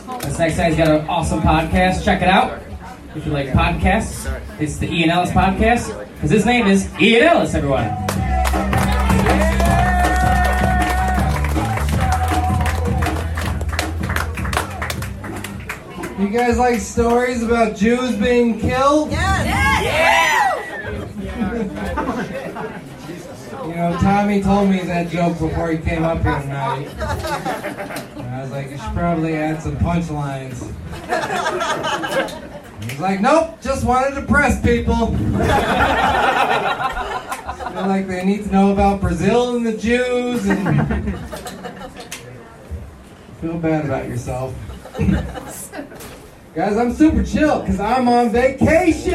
This next guy's got an awesome podcast. Check it out. If you like podcasts, it's the Ian Ellis Podcast. Because his name is Ian Ellis, everyone. You guys like stories about Jews being killed? Yes. You know, Tommy told me that joke before he came up here tonight. And I was like, you should probably add some punchlines. He's like, nope, just wanted to press people. I feel like they need to know about Brazil and the Jews and feel bad about yourself. Guys, I'm super chill because I'm on vacation.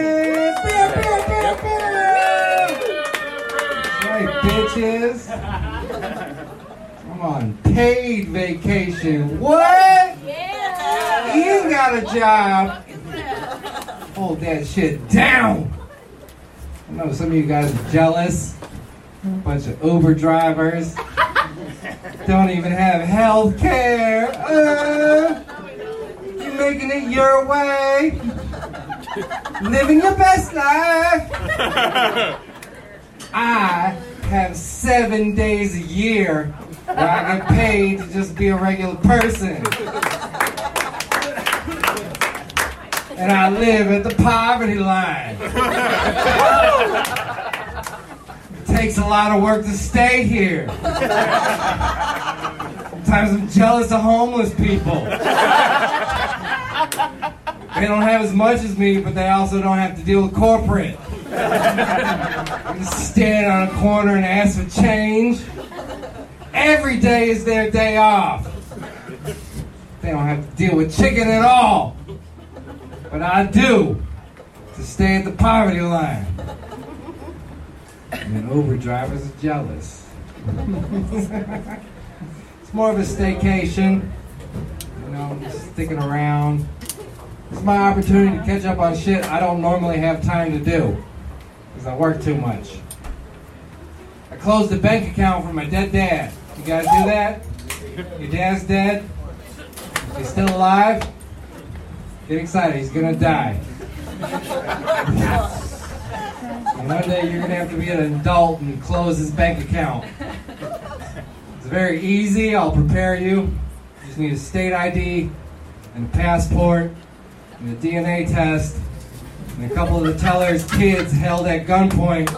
That's right, bitches. I'm on paid vacation. What? Yeah. You got a job. Hold that shit down. I know some of you guys are jealous. A bunch of Uber drivers. Don't even have health care. You're making it your way. Living your best life. I have 7 days a year where I get paid to just be a regular person. And I live at the poverty line. It takes a lot of work to stay here. Sometimes I'm jealous of homeless people. They don't have as much as me, but they also don't have to deal with corporate. I just stand on a corner and ask for change. Every day is their day off. They don't have to deal with chicken at all. But I do, to stay at the poverty line. And then Uber drivers are jealous. It's more of a staycation. You know, just sticking around. It's my opportunity to catch up on shit I don't normally have time to do. Because I work too much. I closed a bank account for my dead dad. You guys do that? Your dad's dead? He's still alive? Get excited, he's gonna die. And one day you're gonna have to be an adult and close his bank account. It's very easy, I'll prepare you. You just need a state ID and a passport and a DNA test and a couple of the teller's kids held at gunpoint.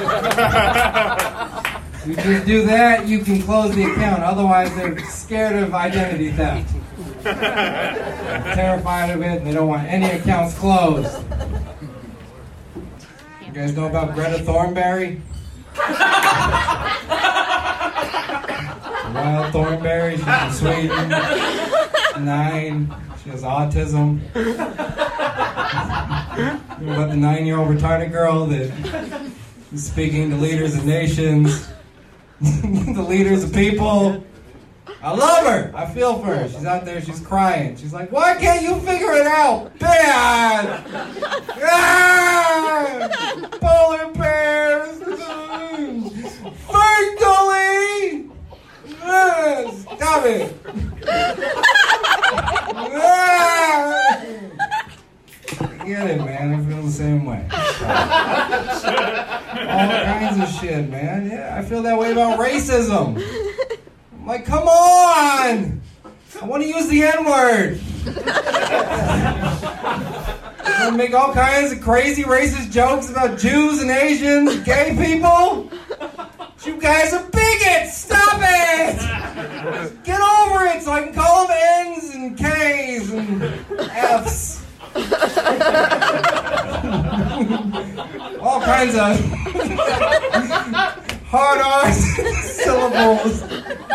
If you just do that, you can close the account. Otherwise, they're scared of identity theft. They're terrified of it, and they don't want any accounts closed. You guys know about Greta Thornberry? Wild Thornberry, she's from Sweden. 9, she has autism. You know about the 9-year-old retarded girl that is speaking to leaders of nations, the leaders of people. I love her. I feel for her. She's out there. She's crying. She's like, why can't you figure it out? Bad. Ah! Polar bears. Ferngully. Stop it. I get it, man. I feel the same way. All kinds of shit, man. Yeah, I feel that way about racism. I'm like, come on! I want to use the N-word. I'm gonna make all kinds of crazy racist jokes about Jews and Asians and gay people. You guys are bigots! Stop it! Get over it so I can call them N's and K's and F's. All kinds of hard R's syllables.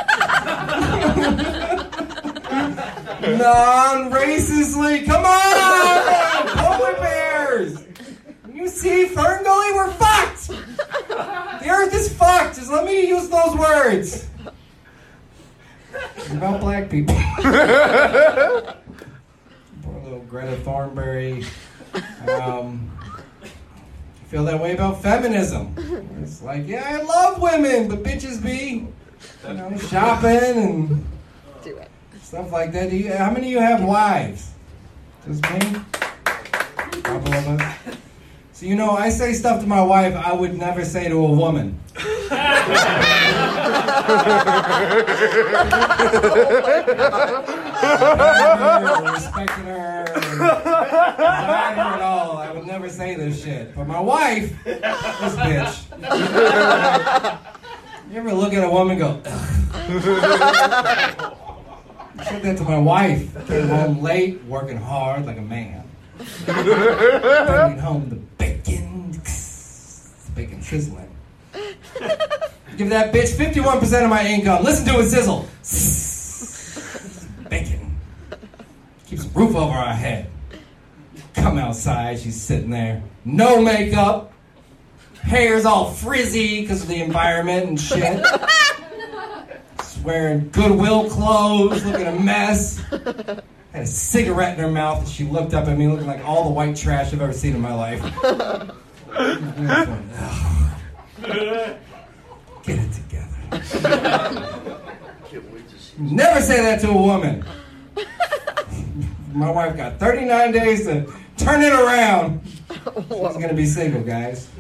Non-racistly, come on! Polar bears! You see, Ferngully, we're fucked! The earth is fucked, just let me use those words. It's about black people. Poor little Greta Thornberry. Feel that way about feminism. It's like, yeah, I love women, but bitches be, shopping and Stuff like that. How many of you have wives? Just me? Couple of us. So I say stuff to my wife I would never say to a woman. Respecting her, admiring her at all. I would never say this shit. But my wife, this bitch. You ever look at a woman and go, ugh? I said that to my wife. Came home late, working hard like a man. Bringing home the bacon. Bacon sizzling. Give that bitch 51% of my income. Listen to it sizzle. Bacon. Keeps a roof over our head. Come outside, she's sitting there. No makeup. Hair's all frizzy because of the environment and shit. She's wearing Goodwill clothes, looking a mess. Had a cigarette in her mouth and she looked up at me looking like all the white trash I've ever seen in my life. Get it together. Never say that to a woman. My wife got 39 days to turn it around. She's going to be single, guys.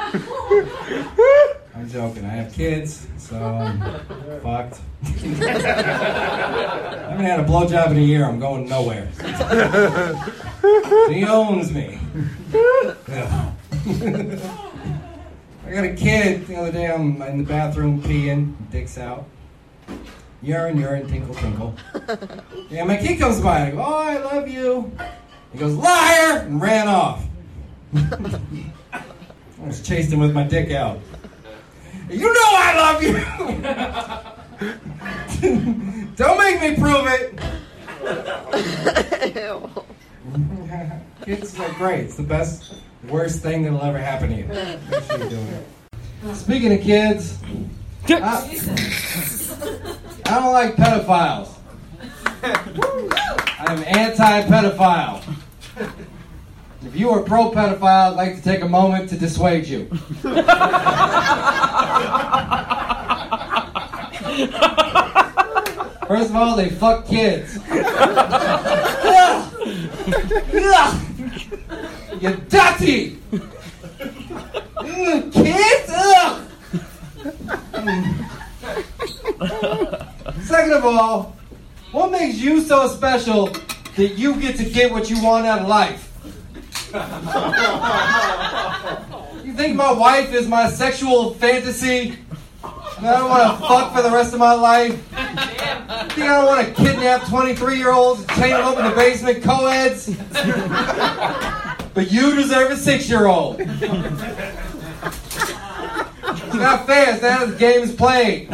I'm joking. I have kids, so I'm fucked. I haven't had a blowjob in a year. I'm going nowhere. She owns me. I got a kid. The other day I'm in the bathroom peeing, dick's out. Urine, tinkle, tinkle. Yeah, my kid comes by. I go, oh, I love you. He goes, liar, and ran off. I was chased him with my dick out. You know I love you. Don't make me prove it. Kids are great. It's the best, worst thing that'll ever happen to you. Make sure you're doing it. Speaking of kids, I don't like pedophiles. I'm anti-pedophile. If you are pro-pedophile, I'd like to take a moment to dissuade you. First of all, they fuck kids. You dirty! Kids? Second of all, what makes you so special that you get what you want out of life? You think my wife is my sexual fantasy? And I don't want to fuck for the rest of my life? You think I don't want to kidnap 23-year-olds and chain them up in the basement, co-eds? But you deserve a 6-year-old. It's not fair. It's not how the game is played.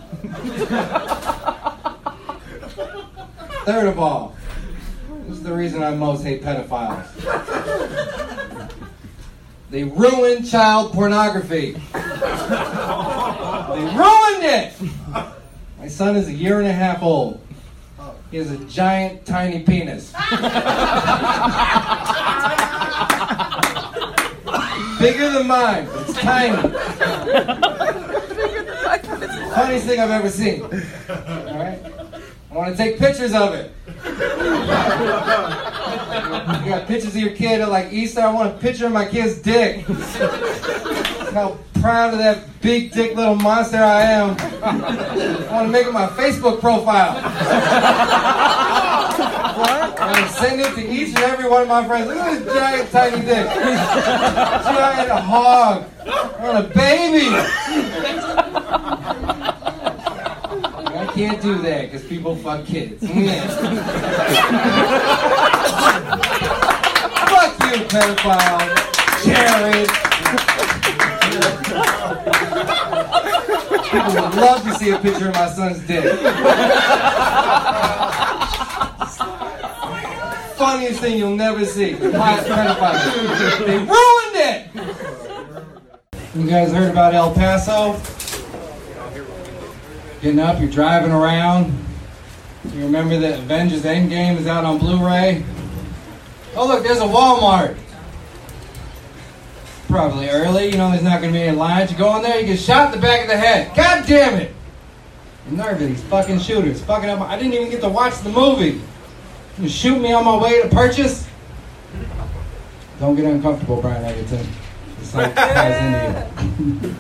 Third of all, this is the reason I most hate pedophiles. They ruined child pornography. They ruined it! My son is 1.5 years old. He has a giant, tiny penis. Bigger than mine, but it's tiny. Funniest thing I've ever seen. Alright? I want to take pictures of it. You got pictures of your kid at like Easter. I want a picture of my kid's dick. How proud of that big dick little monster I am. I want to make it my Facebook profile. What? I'm going to send it to each and every one of my friends. Look at this giant tiny dick. Giant hog. I want a baby. I can't do that because people fuck kids. Fuck you, pedophile. Jared. People would love to see a picture of my son's dick. Funniest thing you'll never see. Pedophiles. They ruined it! You guys heard about El Paso? Getting up, you're driving around. You remember that Avengers Endgame is out on Blu-ray? Oh look, there's a Walmart. Probably early, there's not going to be any lines. You go in there, you get shot in the back of the head. God damn it! The nerve of these fucking shooters. Fucking up. I didn't even get to watch the movie. You shoot me on my way to purchase? Don't get uncomfortable, Brian Egerton. This like ties into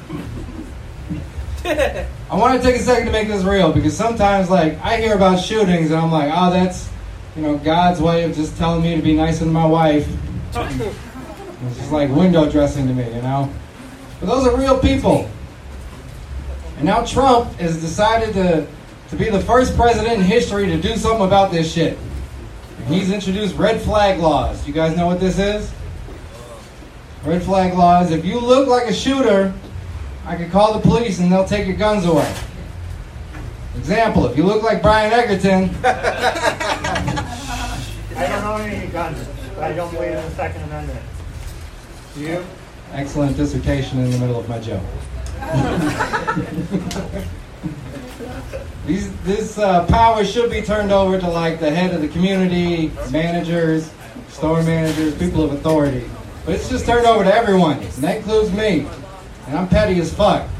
you. I want to take a second to make this real because sometimes, like, I hear about shootings and I'm like, oh, that's, God's way of just telling me to be nicer to my wife. It's just like window dressing to me, But those are real people. And now Trump has decided to be the first president in history to do something about this shit. And he's introduced red flag laws. You guys know what this is? Red flag laws. If you look like a shooter, I could call the police and they'll take your guns away. Example, if you look like Brian Egerton. I don't own any guns. I don't believe in the Second Amendment. Do you? Excellent dissertation in the middle of my joke. This power should be turned over to like the head of the community, managers, store managers, people of authority. But it's just turned over to everyone, and that includes me. And I'm petty as fuck.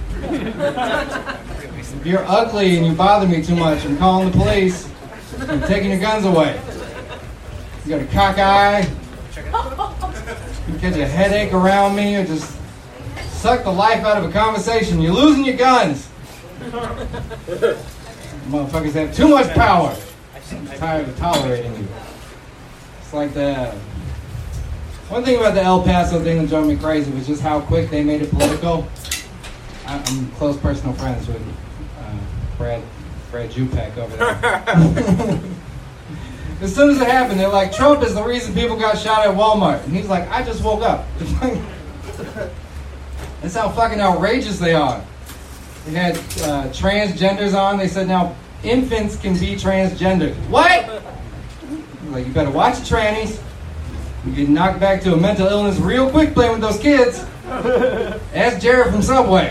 If you're ugly and you bother me too much, I'm calling the police. I'm taking your guns away. You got a cock eye. You catch a headache around me, or just suck the life out of a conversation. You're losing your guns. Motherfuckers have too much power. I'm tired of tolerating you. It's like the one thing about the El Paso thing that drove me crazy was just how quick they made it political. I'm close personal friends with Brad Jupek over there. As soon as it happened, they're like, Trump is the reason people got shot at Walmart. And he's like, I just woke up. That's how fucking outrageous they are. They had transgenders on. They said now infants can be transgendered. What? Like, you better watch the trannies. You get knocked back to a mental illness real quick playing with those kids. Ask Jared from Subway.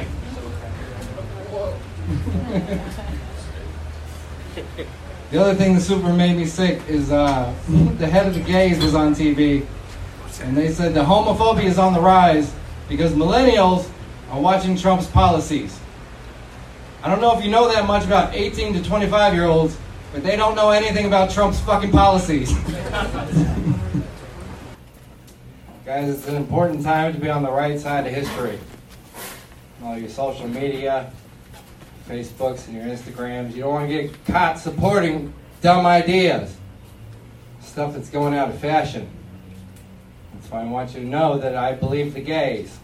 The other thing that super made me sick is the head of the gays was on TV. And they said the homophobia is on the rise because millennials are watching Trump's policies. I don't know if you know that much about 18 to 25-year-olds, but they don't know anything about Trump's fucking policies. Guys, it's an important time to be on the right side of history. All your social media, Facebooks and your Instagrams, you don't want to get caught supporting dumb ideas. Stuff that's going out of fashion. That's why I want you to know that I believe the gays.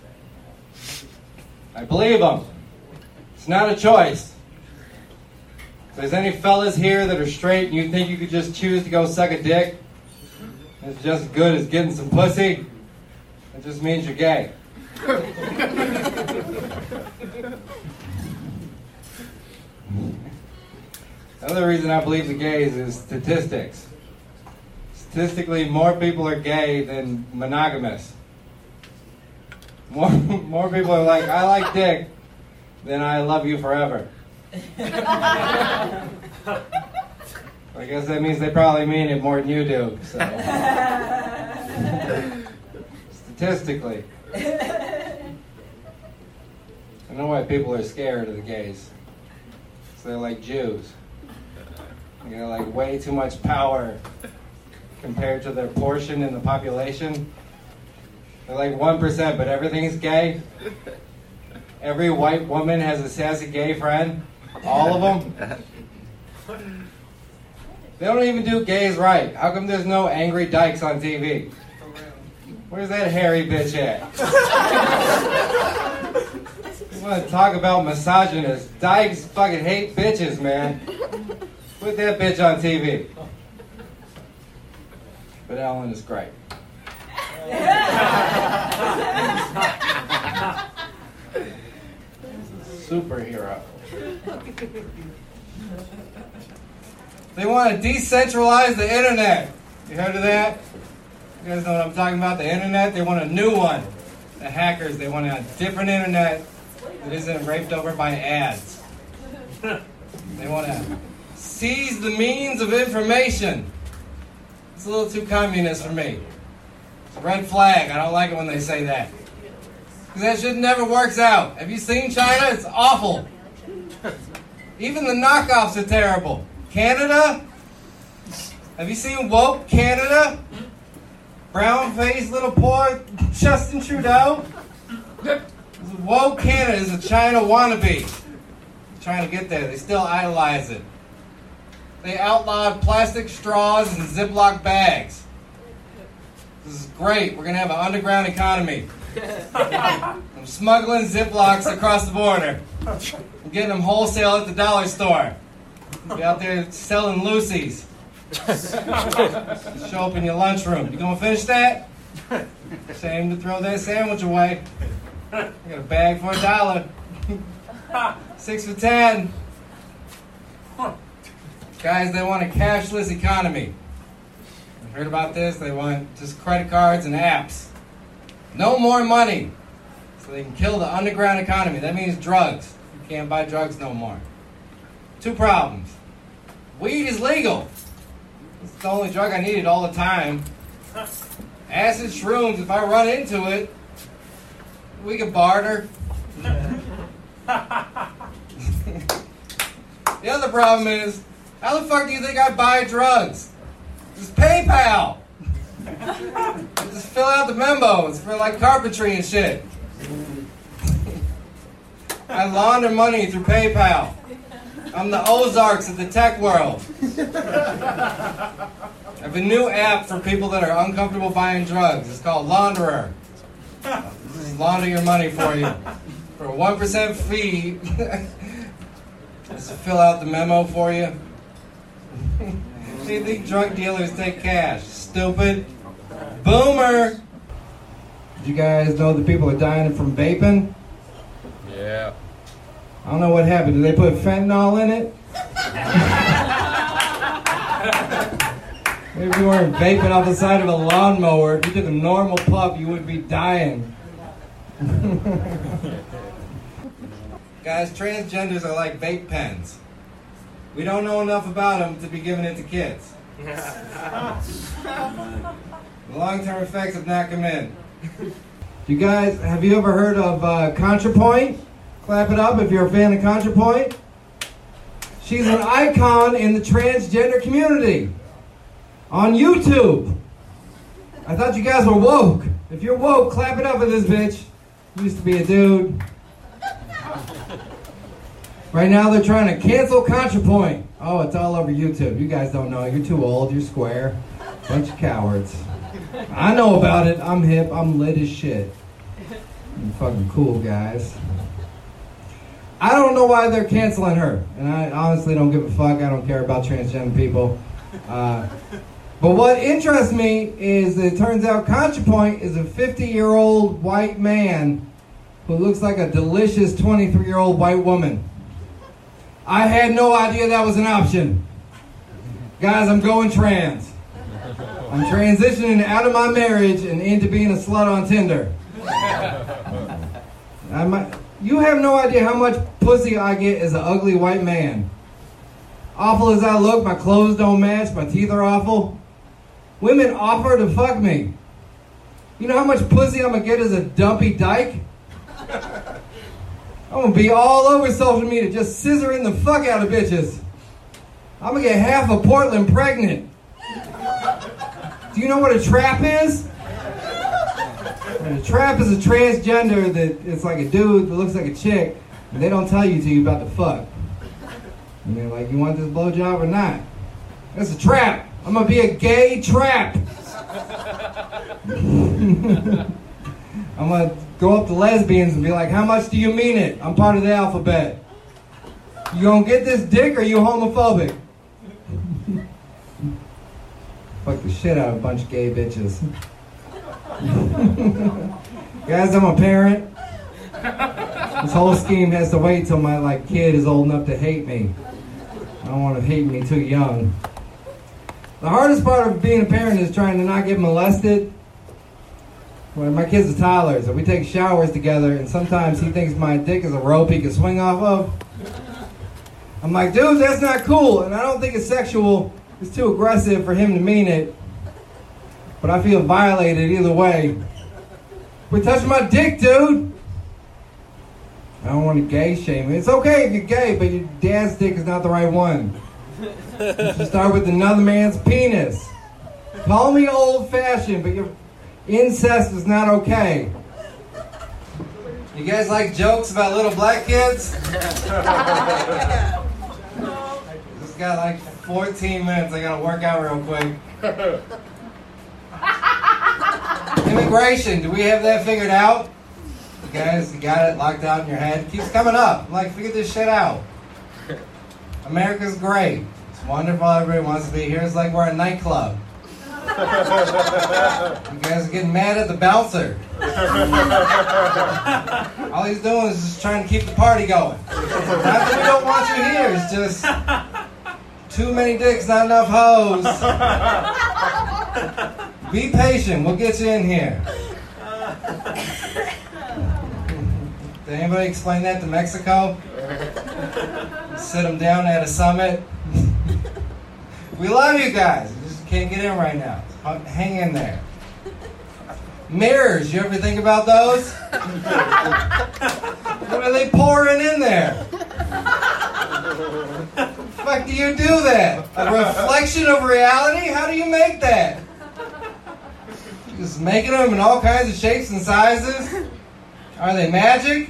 I believe them. It's not a choice. If there's any fellas here that are straight and you think you could just choose to go suck a dick, it's just as good as getting some pussy, it just means you're gay. Another reason I believe the gays is statistics. Statistically, more people are gay than monogamous. More people are like, I like dick, than I love you forever. I guess that means they probably mean it more than you do. So. Statistically. I know why people are scared of the gays. So they're like Jews. They got like way too much power compared to their portion in the population. They're like 1%, but everything's gay. Every white woman has a sassy gay friend. All of them. They don't even do gays right. How come there's no angry dykes on TV? Where's that hairy bitch at? You want to talk about misogynists? Dykes fucking hate bitches, man. Put that bitch on TV. But Ellen is great. Superhero. They want to decentralize the internet. You heard of that? You guys know what I'm talking about? The internet? They want a new one. The hackers, they want a different internet that isn't raped over by ads. They want to seize the means of information. It's a little too communist for me. It's a red flag. I don't like it when they say that. Because that shit never works out. Have you seen China? It's awful. Even the knockoffs are terrible. Canada? Have you seen woke Canada? Brown-faced little poor Justin Trudeau? Woke Canada is a China wannabe. Trying to get there. They still idolize it. They outlawed plastic straws and Ziploc bags. This is great. We're going to have an underground economy. I'm smuggling Ziplocs across the border. I'm getting them wholesale at the dollar store. Be out there selling Lucy's. Show up in your lunchroom. You gonna finish that? Shame to throw that sandwich away. I got a bag for $1. 6 for 10. Guys, they want a cashless economy. You heard about this? They want just credit cards and apps. No more money. So they can kill the underground economy. That means drugs. You can't buy drugs no more. 2 problems. Weed is legal. It's the only drug I needed all the time. Acid shrooms, if I run into it, we can barter. The other problem is, how the fuck do you think I buy drugs? Just PayPal. Just fill out the memos for like carpentry and shit. I launder money through PayPal. I'm the Ozarks of the tech world. I have a new app for people that are uncomfortable buying drugs. It's called Launderer. Just launder your money for you. For a 1% fee. Just fill out the memo for you. Do you think drug dealers take cash? Stupid. Boomer! Did you guys know that people are dying from vaping? Yeah. I don't know what happened. Did they put fentanyl in it? Maybe you weren't vaping off the side of a lawnmower. If you took a normal puff, you would be dying. Guys, transgenders are like vape pens. We don't know enough about them to be giving it to kids. The long-term effects have not come in. You guys, have you ever heard of ContraPoint? Clap it up if you're a fan of ContraPoint. She's an icon in the transgender community. On YouTube. I thought you guys were woke. If you're woke, clap it up for this bitch. Used to be a dude. Right now they're trying to cancel ContraPoint. Oh, it's all over YouTube. You guys don't know. You're too old. You're square. Bunch of cowards. I know about it. I'm hip. I'm lit as shit. I'm fucking cool, guys. I don't know why they're canceling her. And I honestly don't give a fuck. I don't care about transgender people. But what interests me is that it turns out ContraPoint is a 50-year-old white man who looks like a delicious 23-year-old white woman. I had no idea that was an option. Guys, I'm going trans. I'm transitioning out of my marriage and into being a slut on Tinder. You have no idea how much pussy I get as an ugly white man. Awful as I look, my clothes don't match, my teeth are awful. Women offer to fuck me. You know how much pussy I'm gonna get as a dumpy dyke? I'm gonna be all over social media just scissoring the fuck out of bitches. I'm gonna get half of Portland pregnant. Do you know what a trap is? A trap is a transgender that it's like a dude that looks like a chick, and they don't tell you till you're about to fuck. And they're like, you want this blowjob or not? That's a trap. I'm gonna be a gay trap. I'm gonna go up to lesbians and be like, how much do you mean it? I'm part of the alphabet. You gonna get this dick or you homophobic? Fuck the shit out of a bunch of gay bitches. Guys, I'm a parent. This whole scheme has to wait till my kid is old enough to hate me. I don't want to hate me too young. The hardest part of being a parent is trying to not get molested. When my kid's a toddler, so we take showers together, and sometimes he thinks my dick is a rope he can swing off of. I'm like, dude, that's not cool, and I don't think it's sexual. It's too aggressive for him to mean it. But I feel violated either way. Quit touching my dick, dude! I don't want to gay shame you. It's okay if you're gay, but your dad's dick is not the right one. You should start with another man's penis. Call me old-fashioned, but your incest is not okay. You guys like jokes about little black kids? Just got like 14 minutes. I gotta work out real quick. Immigration, do we have that figured out? You guys, you got it locked out in your head? It keeps coming up. I'm like, figure this shit out. America's great. It's wonderful. Everybody wants to be here. It's like we're a nightclub. You guys are getting mad at the bouncer. All he's doing is just trying to keep the party going. Not that we don't want you here. It's just too many dicks, not enough hoes. Be patient. We'll get you in here. Did anybody explain that to Mexico? Sit them down at a summit. We love you guys. You just can't get in right now. Hang in there. Mirrors, you ever think about those? What are they pouring in there? The fuck do you do that? A reflection of reality? How do you make that? Just making them in all kinds of shapes and sizes? Are they magic?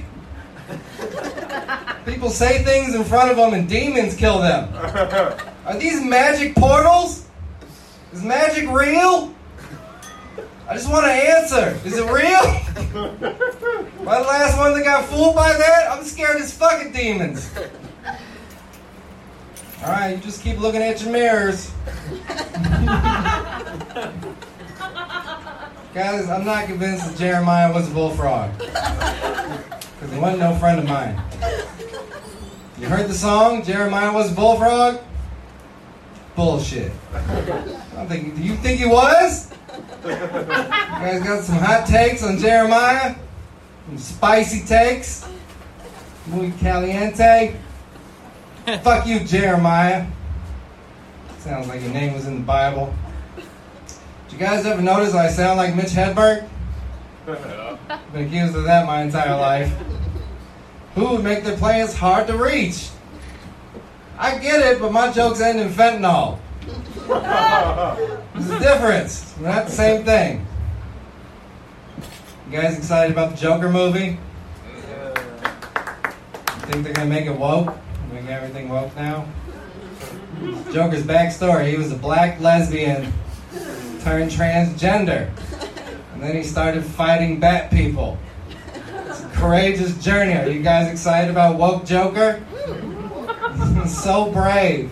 People say things in front of them and demons kill them. Are these magic portals? Is magic real? I just want to answer. Is it real? Am I the last one that got fooled by that? I'm scared as fucking demons. Alright, you just keep looking at your mirrors. Guys, I'm not convinced that Jeremiah was a bullfrog. Because he wasn't no friend of mine. You heard the song, Jeremiah was a bullfrog? Bullshit. Do you think he was? You guys got some hot takes on Jeremiah? Some spicy takes? Muy caliente? Fuck you, Jeremiah. Sounds like your name was in the Bible. Did you guys ever notice I sound like Mitch Hedberg? Been accused of that my entire life. Who would make their plans hard to reach? I get it, but my jokes end in fentanyl. There's a difference. We're not the same thing. You guys excited about the Joker movie? You think they're going to make it woke? Make everything woke now? Joker's backstory, he was a black lesbian turned transgender. And then he started fighting bat people. It's a courageous journey. Are you guys excited about woke Joker? So brave.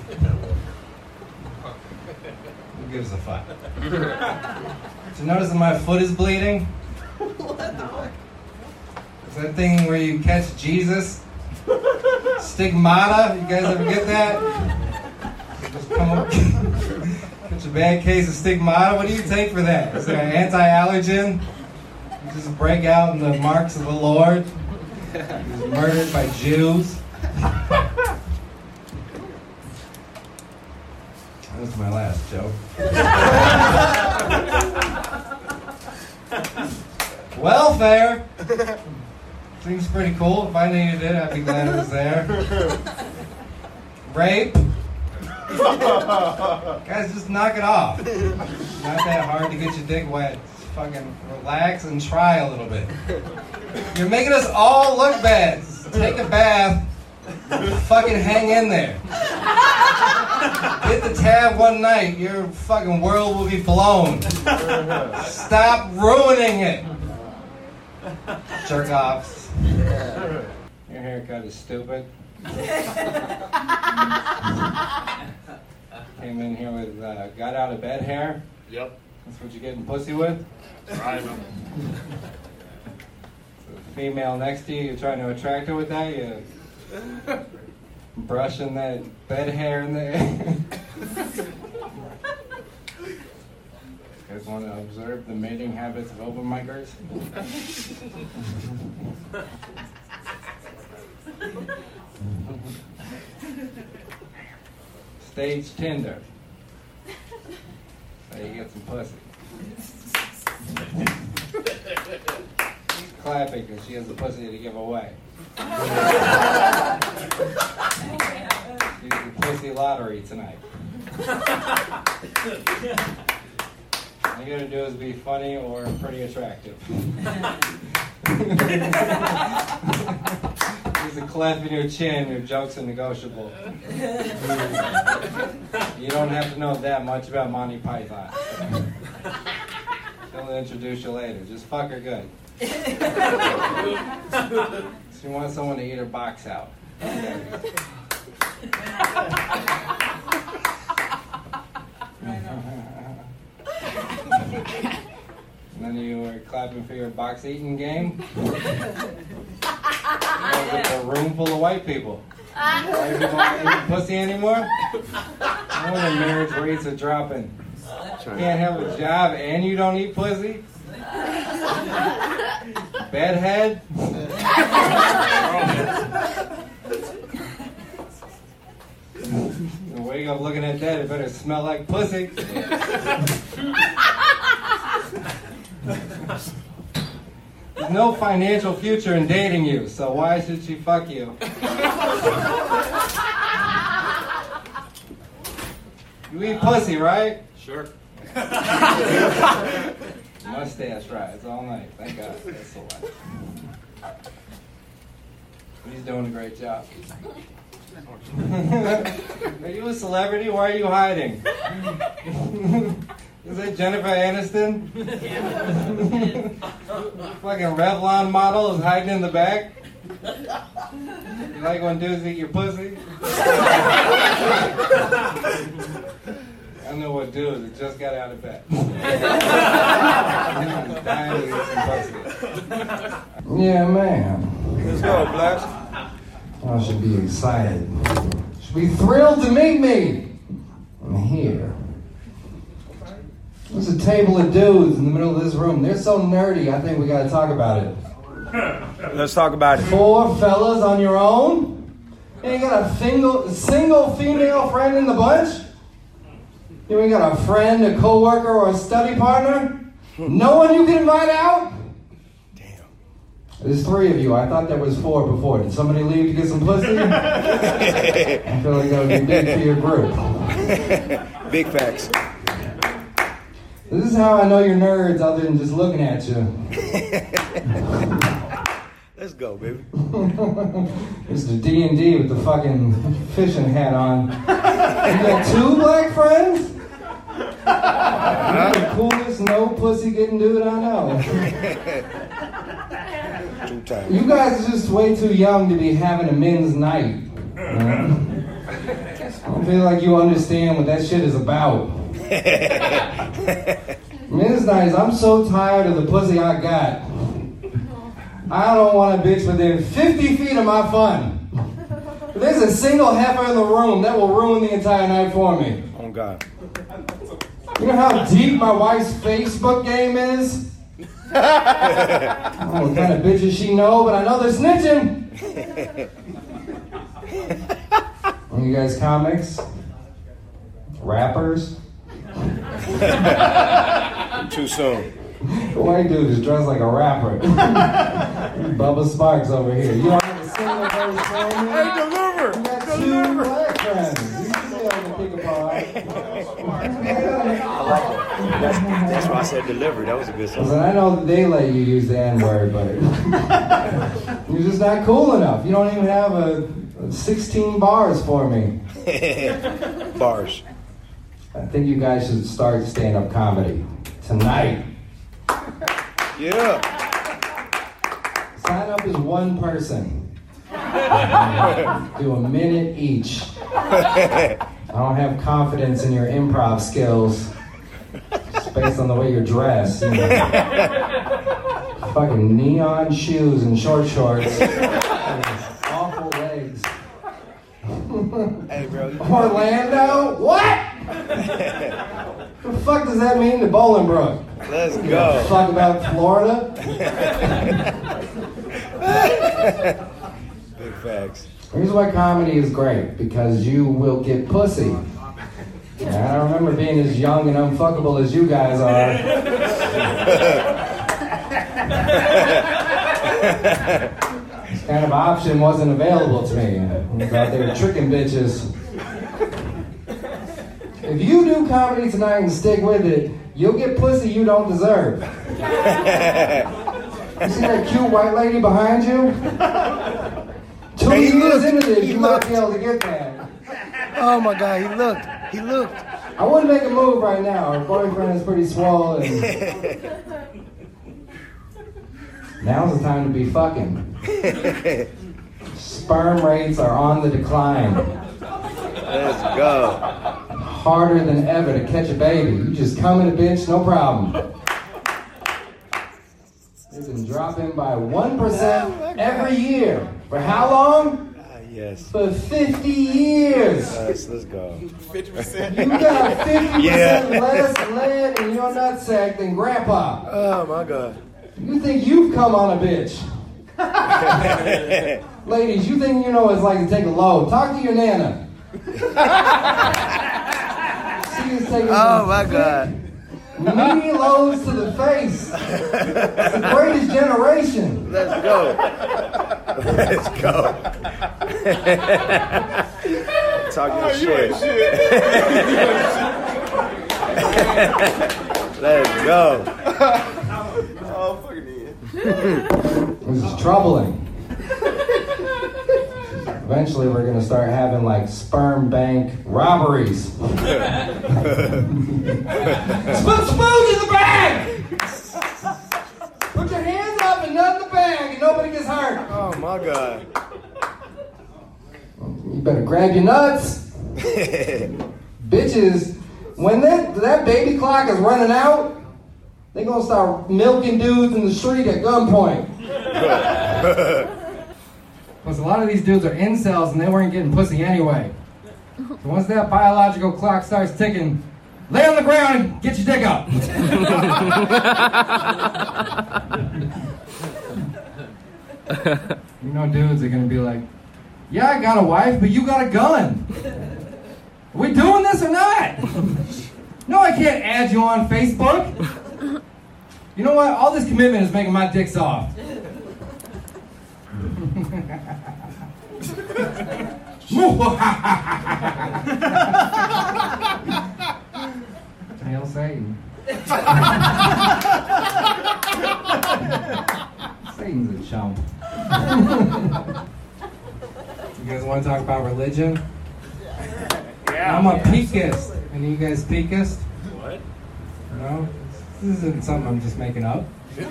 Who gives a fuck? Did you notice that my foot is bleeding? Is that thing where you catch Jesus? Stigmata? You guys ever get that? Just come up, catch a bad case of stigmata. What do you take for that? Is there an anti-allergen? You just break out in the marks of the Lord. He was murdered by Jews. That's my last joke. Welfare! Seems pretty cool. If I needed it, I'd be glad it was there. Rape? Guys, just knock it off. It's not that hard to get your dick wet. Just fucking relax and try a little bit. You're making us all look bad. Just take a bath. Fucking hang in there. Hit the tab one night, your fucking world will be blown. Stop ruining it. Jerk offs. Your haircut is stupid. Came in here with got out of bed hair. Yep. That's what you're getting pussy with? Right. So the female next to you, you're trying to attract her with that? You brushing that bed hair in there. You guys want to observe the mating habits of open micers? Stage Tinder. So you get some pussy. She's clapping because she has a pussy to give away. She's the pussy lottery tonight. All you gotta do is be funny or pretty attractive. There's a cleft in your chin, your jokes are negotiable. You don't have to know that much about Monty Python. She'll introduce you later. Just fuck her good. She wants someone to eat her box out. And then you were clapping for your box eating game. With a room full of white people. White people aren't eating pussy anymore? I want a marriage rates are dropping. Can't have a job and you don't eat pussy? Bedhead? You wake up looking at that, it better smell like pussy. There's no financial future in dating you, so why should she fuck you? You eat pussy, right? Sure. Mustache rides all night. Thank God. That's the one. He's doing a great job. Are you a celebrity? Why are you hiding? Is that Jennifer Aniston? Fucking Revlon model is hiding in the back? You like when dudes eat your pussy? I know what dudes that just got out of bed. Dying to eat some pussy. Yeah, man. Let's go, Blacks. I should be excited. Should be thrilled to meet me. I'm here. There's a table of dudes in the middle of this room. They're so nerdy, I think we gotta talk about it. Let's talk about it. 4 fellas on your own? You ain't got a single female friend in the bunch? You ain't got a friend, a co-worker, or a study partner? No one you can invite out? Damn. There's 3 of you. I thought there was 4 before. Did somebody leave to get some pussy? I feel like that would be big for your group. Big facts. This is how I know you're nerds other than just looking at you. Let's go, baby. Mr. D&D with the fucking fishing hat on. You got 2 black friends? You're the coolest no pussy getting dude I know. 2 times. You guys are just way too young to be having a men's night. I don't feel like you understand what that shit is about. Men's nights, I'm so tired of the pussy I got. I don't want a bitch within 50 feet of my fun. If there's a single heifer in the room, that will ruin the entire night for me. Oh, God. You know how deep my wife's Facebook game is? I don't know what kind of bitches she know, but I know they're snitching. Are you guys comics? Rappers? Too soon. The white dude is dressed like a rapper. Bubba Sparks over here. You don't have a single verse for me? Hey, deliver! You got 2 black friends. You can be able to pick apart. I like it. That's why I said deliver. That was a good song. Listen, I know that they let you use the N-word, but you're just not cool enough. You don't even have a 16 bars for me. Bars. I think you guys should start stand-up comedy tonight. Yeah. Sign up as 1 person. Do a minute each. I don't have confidence in your improv skills just based on the way you're dressed. You know. Fucking neon shoes and short shorts. Awful legs. Hey, bro. Orlando? What? What the fuck does that mean to Bolingbrook? Let's go. Fuck about Florida? Big facts. Here's why comedy is great, because you will get pussy. And I don't remember being as young and unfuckable as you guys are. This kind of option wasn't available to me. I was out there tricking bitches. If you do comedy tonight and stick with it, you'll get pussy you don't deserve. You see that cute white lady behind you? 2 years into this, you might be able to get that. Oh my God, he looked. I wouldn't make a move right now. Her boyfriend is pretty swole and... Now's the time to be fucking. Sperm rates are on the decline. Let's go. Harder than ever to catch a baby. You just come in a bitch, no problem. They've been dropping by 1% every year. For how long? Yes. For 50 years. Let's go. 50%? You got 50% less lead in your nutsack than Grandpa. Oh my God. You think you've come on a bitch. Ladies, you think you know what it's like to take a load. Talk to your Nana. She's taking Oh my God. meaty loads to the face. It's the greatest generation. Let's go. Let's go. Talk your shit. Let's go. Oh, fucking This is troubling. Eventually we're going to start having like sperm bank robberies. Put spoons in the bag! Put your hands up and none in the bag and nobody gets hurt. Oh my God. You better grab your nuts. Bitches, when that baby clock is running out, they're going to start milking dudes in the street at gunpoint. Because a lot of these dudes are incels and they weren't getting pussy anyway. So once that biological clock starts ticking, lay on the ground and get your dick up. You know dudes are going to be like, yeah, I got a wife, but you got a gun. Are we doing this or not? No, I can't add you on Facebook. You know what? All this commitment is making my dick soft. Hail Satan. Satan's a chump. You guys want to talk about religion? Yeah. I'm a peakist. Any of you guys peakist? What? No? This isn't something I'm just making up.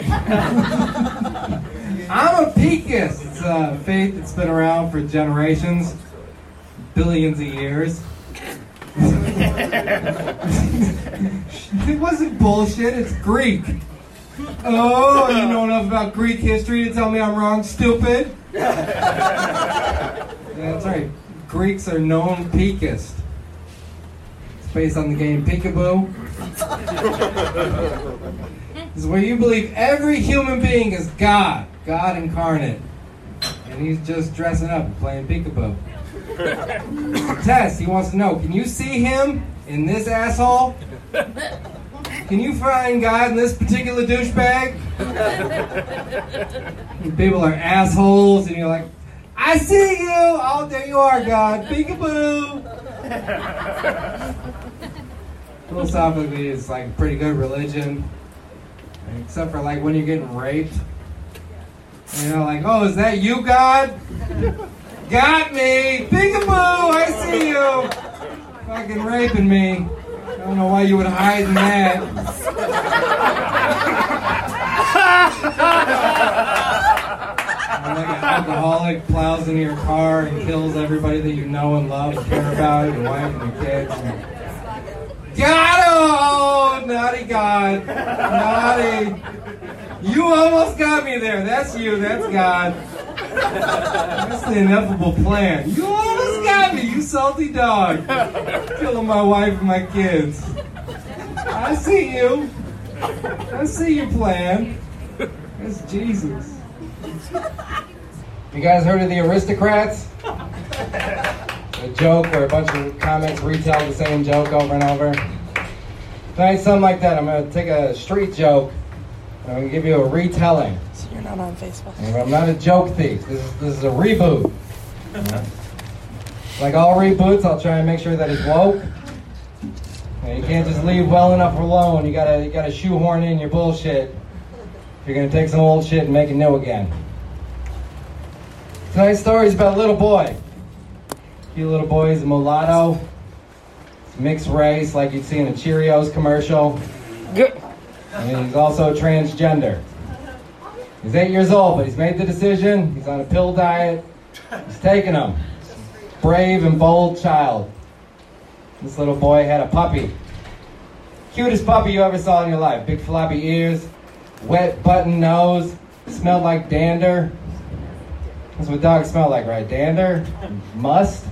I'm a peakist. It's a faith that's been around for generations, billions of years. It wasn't bullshit, it's Greek. Oh, you know enough about Greek history to tell me I'm wrong, stupid? Yeah, that's right. Greeks are known peakists. It's based on the game Peekaboo. This is where you believe every human being is God incarnate. And he's just dressing up and playing peekaboo. Tess, he wants to know, can you see him in this asshole? Can you find God in this particular douchebag? People are assholes and you're like, I see you! Oh, there you are, God. Peekaboo! Philosophically, it's like a pretty good religion. Except for like when you're getting raped. You know, like, oh, is that you, God? Got me! Peekaboo! I see you! Fucking raping me. I don't know why you would hide in that. And like an alcoholic plows into your car and kills everybody that you know and love and care about, your wife and your kids. Got him! Oh, naughty God. Naughty. You almost got me there. That's you. That's God. That's the ineffable plan. You almost got me, you salty dog. Killing my wife and my kids. I see you. I see your plan. That's Jesus. You guys heard of the Aristocrats? A joke where a bunch of comics retell the same joke over and over. Tonight's something like that. I'm going to take a street joke I'm going to give you a retelling. So you're not on Facebook. And I'm not a joke thief. This is a reboot. Like all reboots, I'll try and make sure that it's woke. And you can't just leave well enough alone. You gotta shoehorn in your bullshit if you're gonna take some old shit and make it new again. Tonight's story is about a little boy. Cute little boy. He's a mulatto. It's mixed race, like you'd see in a Cheerios commercial. And he's also transgender. He's 8 years old, but he's made the decision. He's on a pill diet. He's taking them. Brave and bold child. This little boy had a puppy. Cutest puppy you ever saw in your life. Big floppy ears, wet button nose, smelled like dander. That's what dogs smell like, right? Dander, must.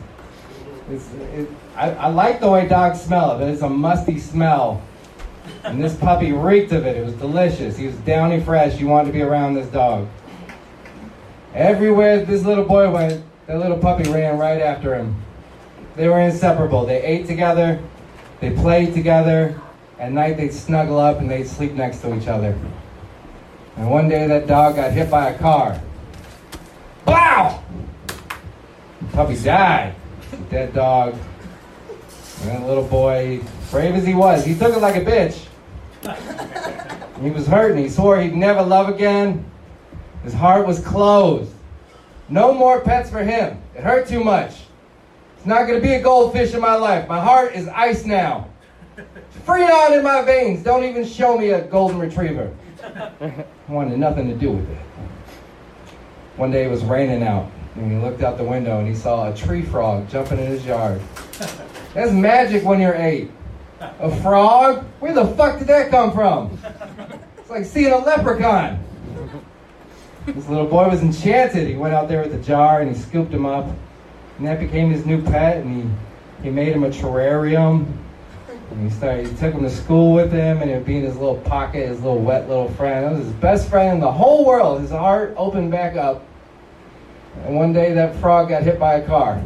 I like the way dogs smell, but it's a musty smell. And this puppy reeked of it. It was delicious. He was downy fresh. You wanted to be around this dog. Everywhere this little boy went, that little puppy ran right after him. They were inseparable. They ate together. They played together. At night, they'd snuggle up and they'd sleep next to each other. And one day, that dog got hit by a car. Wow! The puppy died. It's a dead dog. And that little boy, brave as he was, he took it like a bitch. He was hurting. He swore he'd never love again. His heart was closed. No more pets for him. It hurt too much. It's not going to be a goldfish in my life. My heart is ice now. Freon in my veins. Don't even show me a golden retriever. I wanted nothing to do with it. One day it was raining out, and he looked out the window and he saw a tree frog jumping in his yard. That's magic when you're 8. A frog? Where the fuck did that come from? It's like seeing a leprechaun. This little boy was enchanted. He went out there with the jar and he scooped him up. And that became his new pet, and he made him a terrarium. And he took him to school with him, and it would be in his little pocket, his little wet little friend. That was his best friend in the whole world. His heart opened back up. And one day that frog got hit by a car.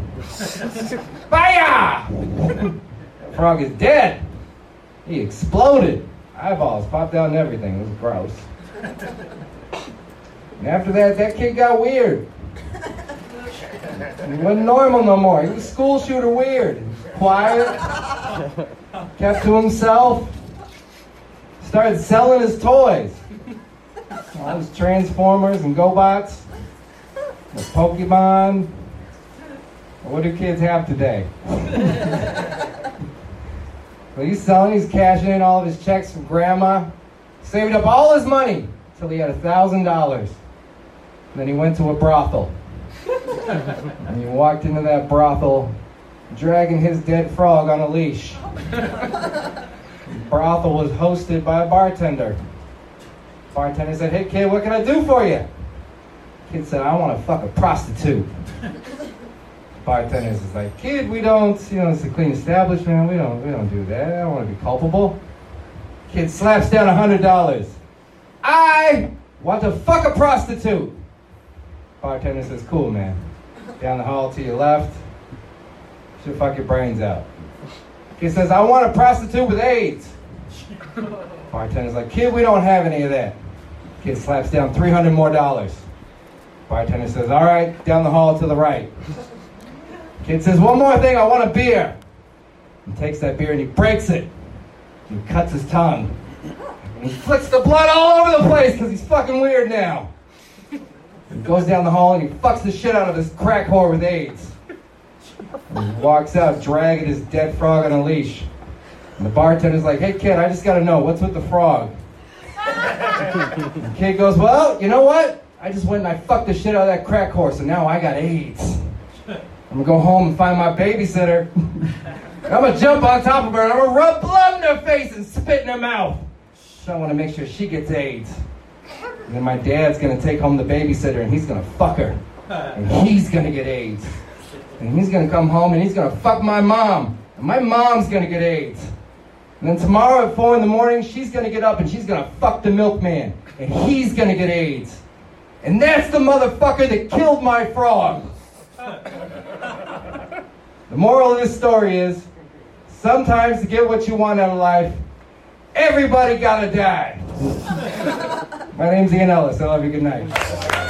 Fire! That frog is dead. He exploded. Eyeballs popped out and everything. It was gross. And after that, that kid got weird. He wasn't normal no more. He was school shooter weird. Quiet. Kept to himself. Started selling his toys. All his Transformers and GoBots. The Pokemon. What do kids have today? Well, he's selling, he's cashing in all of his checks from grandma. Saved up all his money until he had $1,000. Then he went to a brothel. And he walked into that brothel, dragging his dead frog on a leash. The brothel was hosted by a bartender. Bartender said, "Hey kid, what can I do for you?" Kid said, "I want to fuck a prostitute." Bartender is like, "Kid, we don't, it's a clean establishment. We don't do that. I don't want to be culpable." Kid slaps down $100. "I want to fuck a prostitute." Bartender says, "Cool, man. Down the hall to your left. Should fuck your brains out." Kid says, "I want a prostitute with AIDS." Bartender's like, "Kid, we don't have any of that." Kid slaps down $300 more. Bartender says, "All right, down the hall to the right." Kid says, "One more thing, I want a beer." He takes that beer and he breaks it. He cuts his tongue. And he flicks the blood all over the place because he's fucking weird now. He goes down the hall and he fucks the shit out of this crack whore with AIDS. And he walks out dragging his dead frog on a leash. And the bartender's like, "Hey kid, I just gotta know, what's with the frog?" The kid goes, "Well, you know what? I just went and I fucked the shit out of that crack whore, so now I got AIDS. I'm gonna go home and find my babysitter. I'm gonna jump on top of her and I'm gonna rub blood in her face and spit in her mouth. So I wanna make sure she gets AIDS. And then my dad's gonna take home the babysitter and he's gonna fuck her. And he's gonna get AIDS. And he's gonna come home and he's gonna fuck my mom. And my mom's gonna get AIDS. And then tomorrow at 4 in the morning, she's gonna get up and she's gonna fuck the milkman. And he's gonna get AIDS. And that's the motherfucker that killed my frog." The moral of this story is, sometimes to get what you want out of life, everybody gotta die. My name's Ian Ellis. I love you. Good night.